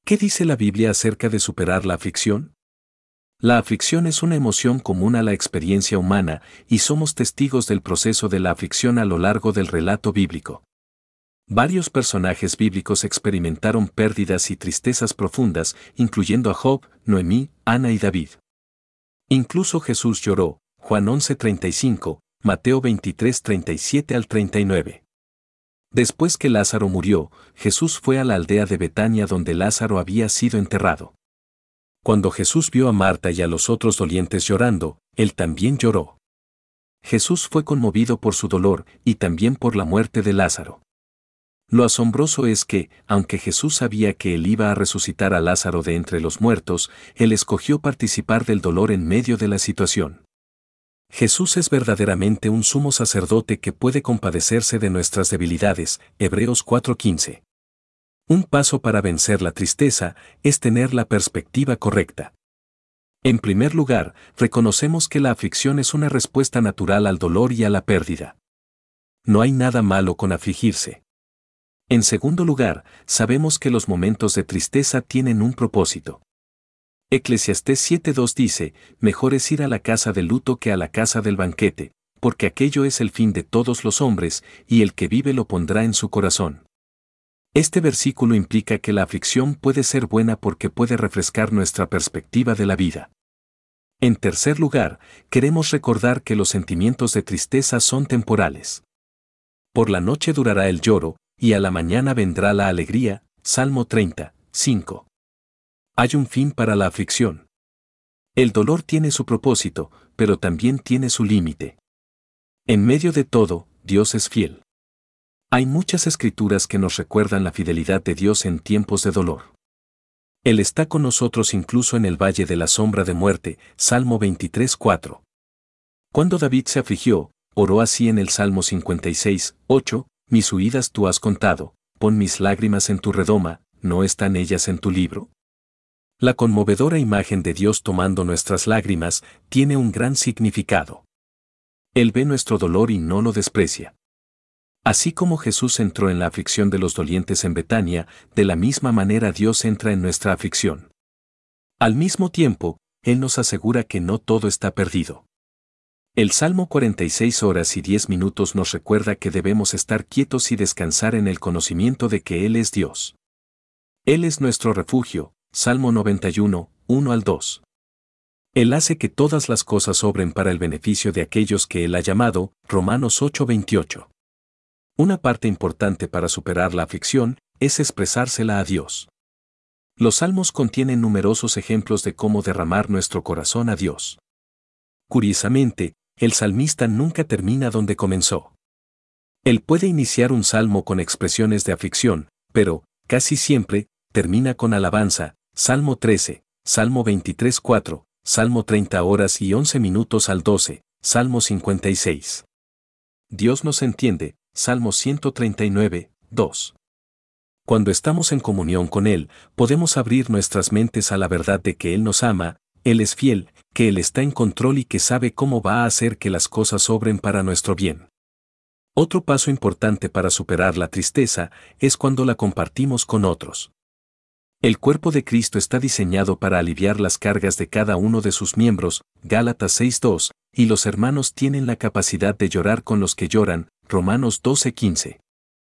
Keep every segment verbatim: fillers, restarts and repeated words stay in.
¿Qué dice la Biblia acerca de superar la aflicción? La aflicción es una emoción común a la experiencia humana y somos testigos del proceso de la aflicción a lo largo del relato bíblico. Varios personajes bíblicos experimentaron pérdidas y tristezas profundas, incluyendo a Job, Noemí, Ana y David. Incluso Jesús lloró, Juan once treinta y cinco, Mateo veintitrés treinta y siete al treinta y nueve. Después que Lázaro murió, Jesús fue a la aldea de Betania donde Lázaro había sido enterrado. Cuando Jesús vio a Marta y a los otros dolientes llorando, él también lloró. Jesús fue conmovido por su dolor y también por la muerte de Lázaro. Lo asombroso es que, aunque Jesús sabía que él iba a resucitar a Lázaro de entre los muertos, él escogió participar del dolor en medio de la situación. Jesús es verdaderamente un sumo sacerdote que puede compadecerse de nuestras debilidades, Hebreos cuatro quince. Un paso para vencer la tristeza es tener la perspectiva correcta. En primer lugar, reconocemos que la aflicción es una respuesta natural al dolor y a la pérdida. No hay nada malo con afligirse. En segundo lugar, sabemos que los momentos de tristeza tienen un propósito. Eclesiastés siete dos dice, mejor es ir a la casa del luto que a la casa del banquete, porque aquello es el fin de todos los hombres, y el que vive lo pondrá en su corazón. Este versículo implica que la aflicción puede ser buena porque puede refrescar nuestra perspectiva de la vida. En tercer lugar, queremos recordar que los sentimientos de tristeza son temporales. Por la noche durará el lloro, y a la mañana vendrá la alegría, Salmo treinta, cinco. Hay un fin para la aflicción. El dolor tiene su propósito, pero también tiene su límite. En medio de todo, Dios es fiel. Hay muchas escrituras que nos recuerdan la fidelidad de Dios en tiempos de dolor. Él está con nosotros incluso en el valle de la sombra de muerte, Salmo veintitrés cuatro. Cuando David se afligió, oró así en el Salmo cincuenta y seis, ocho, mis huidas tú has contado, pon mis lágrimas en tu redoma, ¿no están ellas en tu libro? La conmovedora imagen de Dios tomando nuestras lágrimas tiene un gran significado. Él ve nuestro dolor y no lo desprecia. Así como Jesús entró en la aflicción de los dolientes en Betania, de la misma manera Dios entra en nuestra aflicción. Al mismo tiempo, Él nos asegura que no todo está perdido. El Salmo cuarenta y seis horas y diez minutos nos recuerda que debemos estar quietos y descansar en el conocimiento de que Él es Dios. Él es nuestro refugio, Salmo noventa y uno, uno al dos. Él hace que todas las cosas obren para el beneficio de aquellos que Él ha llamado, Romanos ocho veintiocho. Una parte importante para superar la aflicción es expresársela a Dios. Los salmos contienen numerosos ejemplos de cómo derramar nuestro corazón a Dios. Curiosamente, el salmista nunca termina donde comenzó. Él puede iniciar un salmo con expresiones de aflicción, pero, casi siempre, termina con alabanza, Salmo trece, Salmo veintitrés cuatro, Salmo treinta horas y once minutos al doce, Salmo cincuenta y seis. Dios nos entiende, Salmo ciento treinta y nueve, dos. Cuando estamos en comunión con Él, podemos abrir nuestras mentes a la verdad de que Él nos ama, Él es fiel, que Él está en control y que sabe cómo va a hacer que las cosas obren para nuestro bien. Otro paso importante para superar la tristeza es cuando la compartimos con otros. El cuerpo de Cristo está diseñado para aliviar las cargas de cada uno de sus miembros, Gálatas seis dos, y los hermanos tienen la capacidad de llorar con los que lloran, Romanos doce quince.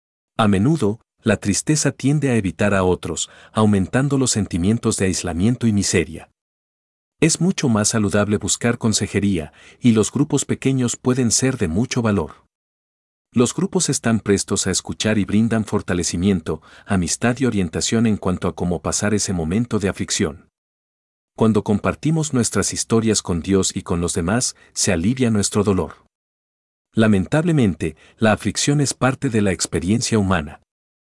A menudo, la tristeza tiende a evitar a otros, aumentando los sentimientos de aislamiento y miseria. Es mucho más saludable buscar consejería, y los grupos pequeños pueden ser de mucho valor. Los grupos están prestos a escuchar y brindan fortalecimiento, amistad y orientación en cuanto a cómo pasar ese momento de aflicción. Cuando compartimos nuestras historias con Dios y con los demás, se alivia nuestro dolor. Lamentablemente, la aflicción es parte de la experiencia humana.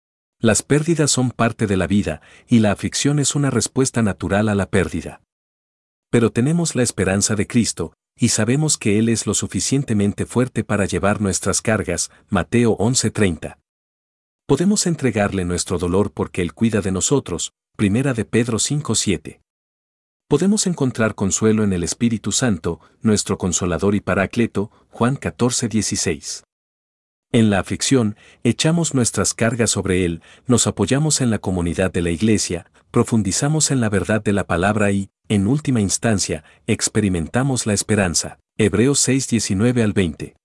Las pérdidas son parte de la vida, y la aflicción es una respuesta natural a la pérdida. Pero tenemos la esperanza de Cristo, y sabemos que Él es lo suficientemente fuerte para llevar nuestras cargas, Mateo once treinta. Podemos entregarle nuestro dolor porque Él cuida de nosotros, Primera de Pedro cinco siete. Podemos encontrar consuelo en el Espíritu Santo, nuestro Consolador y Paráclito, Juan catorce dieciséis. En la aflicción, echamos nuestras cargas sobre Él, nos apoyamos en la comunidad de la Iglesia, profundizamos en la verdad de la palabra y, en última instancia, experimentamos la esperanza. Hebreos seis diecinueve al veinte.